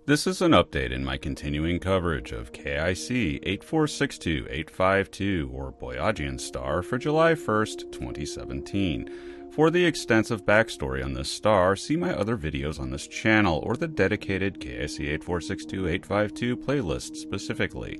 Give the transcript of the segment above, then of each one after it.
This is an update in my continuing coverage of KIC 8462852 or Boyajian star for July 1st, 2017. For the extensive backstory on this star, see my other videos on this channel or the dedicated KIC 8462852 playlist specifically.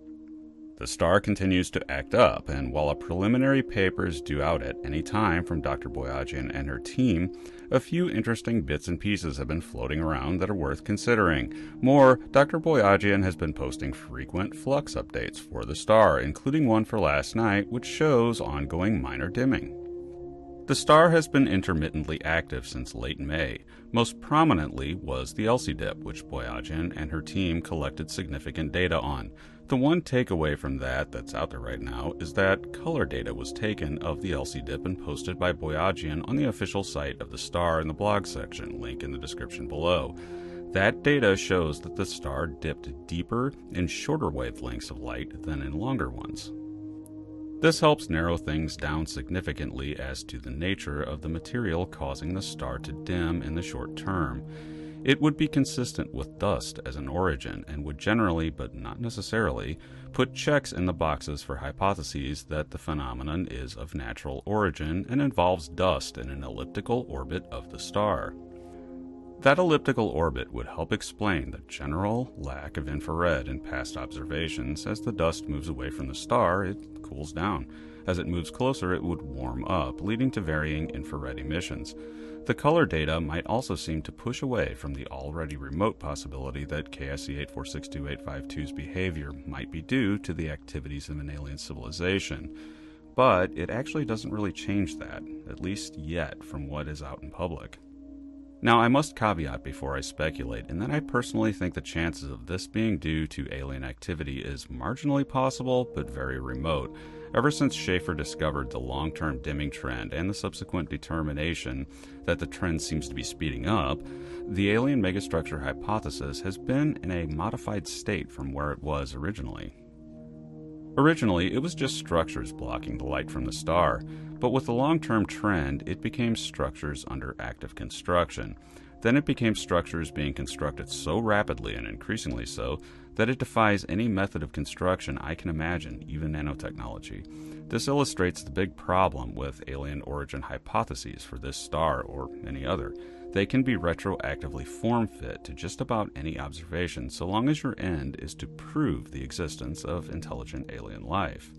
The star continues to act up, and while a preliminary paper is due out at any time from Dr. Boyajian and her team, a few interesting bits and pieces have been floating around that are worth considering. More, Dr. Boyajian has been posting frequent flux updates for the star, including one for last night, which shows ongoing minor dimming. The star has been intermittently active since late May. Most prominently was the Elsie dip, which Boyajian and her team collected significant data on. The one takeaway from that's out there right now is that color data was taken of the Elsie dip and posted by Boyajian on the official site of the star in the blog section, link in the description below. That data shows that the star dipped deeper in shorter wavelengths of light than in longer ones. This helps narrow things down significantly as to the nature of the material causing the star to dim in the short term. It would be consistent with dust as an origin and would generally, but not necessarily, put checks in the boxes for hypotheses that the phenomenon is of natural origin and involves dust in an elliptical orbit of the star. That elliptical orbit would help explain the general lack of infrared in past observations. As the dust moves away from the star, it cools down. As it moves closer, it would warm up, leading to varying infrared emissions. The color data might also seem to push away from the already remote possibility that KIC 8462852's behavior might be due to the activities of an alien civilization. But it actually doesn't really change that, at least yet, from what is out in public. Now, I must caveat before I speculate in that I personally think the chances of this being due to alien activity is marginally possible, but very remote. Ever since Schaefer discovered the long-term dimming trend and the subsequent determination that the trend seems to be speeding up, the alien megastructure hypothesis has been in a modified state from where it was originally. Originally, it was just structures blocking the light from the star, but with the long-term trend, it became structures under active construction. Then it became structures being constructed so rapidly and increasingly so that it defies any method of construction I can imagine, even nanotechnology. This illustrates the big problem with alien origin hypotheses for this star or any other. They can be retroactively form-fit to just about any observation so long as your end is to prove the existence of intelligent alien life.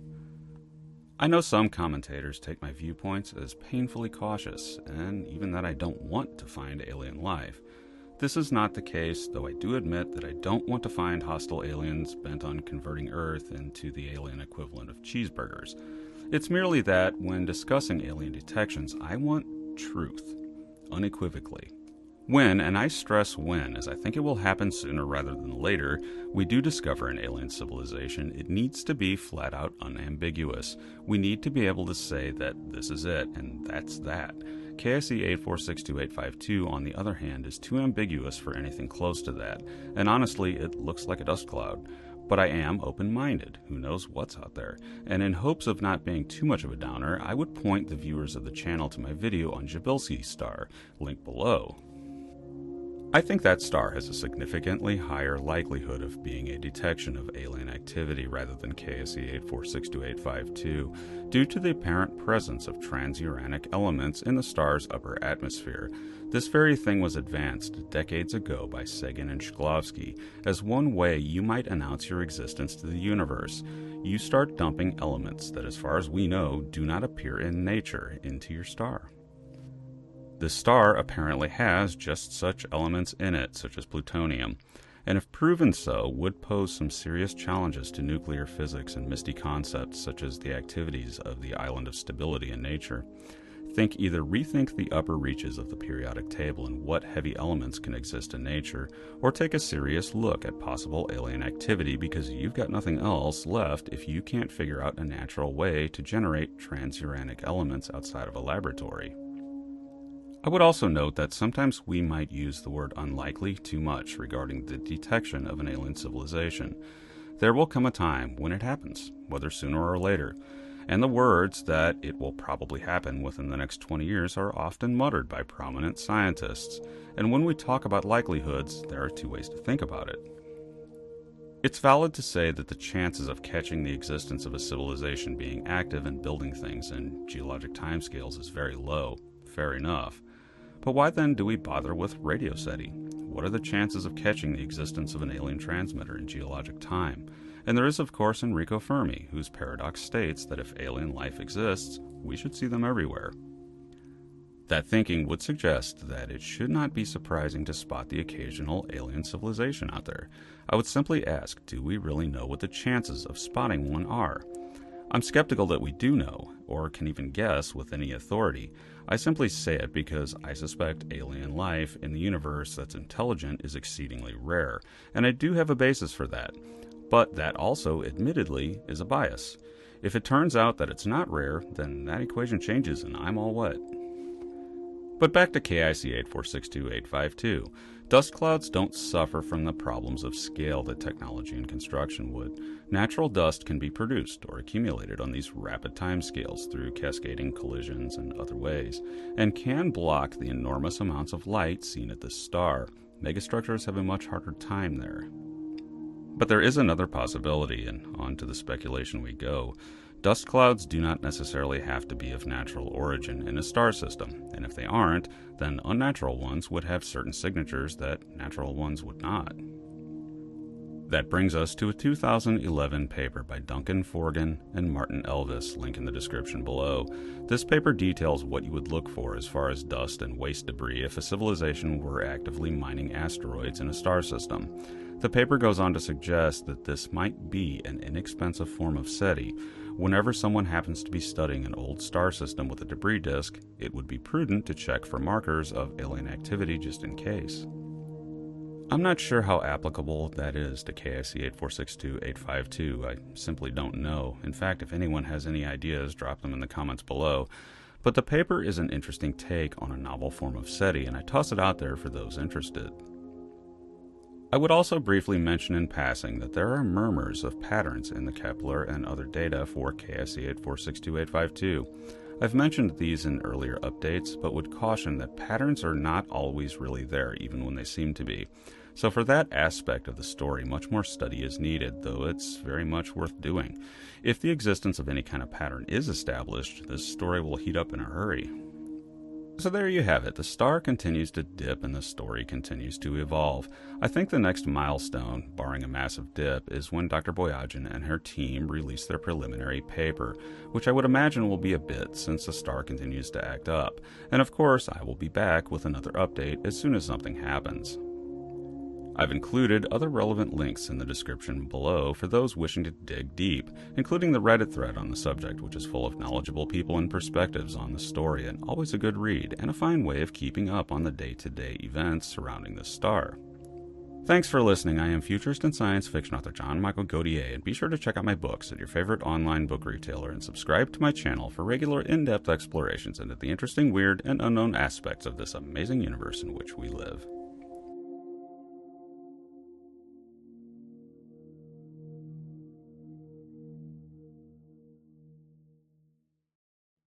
I know some commentators take my viewpoints as painfully cautious, and even that I don't want to find alien life. This is not the case, though I do admit that I don't want to find hostile aliens bent on converting Earth into the alien equivalent of cheeseburgers. It's merely that, when discussing alien detections, I want truth, unequivocally. When, and I stress when, as I think it will happen sooner rather than later, we do discover an alien civilization, it needs to be flat out unambiguous. We need to be able to say that this is it, and that's that. KIC 8462852, on the other hand, is too ambiguous for anything close to that, and honestly, it looks like a dust cloud. But I am open-minded, who knows what's out there, and in hopes of not being too much of a downer, I would point the viewers of the channel to my video on Jabilsky star, link below. I think that star has a significantly higher likelihood of being a detection of alien activity rather than KIC 8462852 due to the apparent presence of transuranic elements in the star's upper atmosphere. This very thing was advanced decades ago by Sagan and Shklovsky as one way you might announce your existence to the universe. You start dumping elements that, as far as we know, do not appear in nature into your star. This star apparently has just such elements in it, such as plutonium, and if proven so, would pose some serious challenges to nuclear physics and misty concepts such as the activities of the island of stability in nature. Rethink the upper reaches of the periodic table and what heavy elements can exist in nature, or take a serious look at possible alien activity because you've got nothing else left if you can't figure out a natural way to generate transuranic elements outside of a laboratory. I would also note that sometimes we might use the word unlikely too much regarding the detection of an alien civilization. There will come a time when it happens, whether sooner or later. and the words that it will probably happen within the next 20 years are often muttered by prominent scientists. And when we talk about likelihoods, there are two ways to think about it. It's valid to say that the chances of catching the existence of a civilization being active and building things in geologic timescales is very low. Fair enough. But why then do we bother with radio SETI? What are the chances of catching the existence of an alien transmitter in geologic time? And there is, of course, Enrico Fermi, whose paradox states that if alien life exists, we should see them everywhere. That thinking would suggest that it should not be surprising to spot the occasional alien civilization out there. I would simply ask, do we really know what the chances of spotting one are? I'm skeptical that we do know, or can even guess with any authority. I simply say it because I suspect alien life in the universe that's intelligent is exceedingly rare, and I do have a basis for that. But that also, admittedly, is a bias. If it turns out that it's not rare, then that equation changes and I'm all wet. But back to KIC 8462852. Dust clouds don't suffer from the problems of scale that technology and construction would. Natural dust can be produced or accumulated on these rapid timescales through cascading collisions and other ways, and can block the enormous amounts of light seen at this star. Megastructures have a much harder time there. But there is another possibility, and on to the speculation we go. Dust clouds do not necessarily have to be of natural origin in a star system, and if they aren't, then unnatural ones would have certain signatures that natural ones would not. That brings us to a 2011 paper by Duncan Forgan and Martin Elvis, link in the description below. This paper details what you would look for as far as dust and waste debris if a civilization were actively mining asteroids in a star system. The paper goes on to suggest that this might be an inexpensive form of SETI. Whenever someone happens to be studying an old star system with a debris disk, it would be prudent to check for markers of alien activity just in case. I'm not sure how applicable that is to KIC 8462852. I simply don't know. In fact, if anyone has any ideas, drop them in the comments below. But the paper is an interesting take on a novel form of SETI, and I toss it out there for those interested. I would also briefly mention in passing that there are murmurs of patterns in the Kepler and other data for KIC 8462852. I've mentioned these in earlier updates, but would caution that patterns are not always really there, even when they seem to be. So for that aspect of the story, much more study is needed, though it's very much worth doing. If the existence of any kind of pattern is established, this story will heat up in a hurry. So there you have it. The star continues to dip and the story continues to evolve. I think the next milestone, barring a massive dip, is when Dr. Boyajian and her team release their preliminary paper, which I would imagine will be a bit since the star continues to act up. And of course, I will be back with another update as soon as something happens. I've included other relevant links in the description below for those wishing to dig deep, including the Reddit thread on the subject, which is full of knowledgeable people and perspectives on the story, and always a good read, and a fine way of keeping up on the day-to-day events surrounding this star. Thanks for listening. I am futurist and science fiction author John Michael Godier, and be sure to check out my books at your favorite online book retailer and subscribe to my channel for regular in-depth explorations into the interesting, weird, and unknown aspects of this amazing universe in which we live.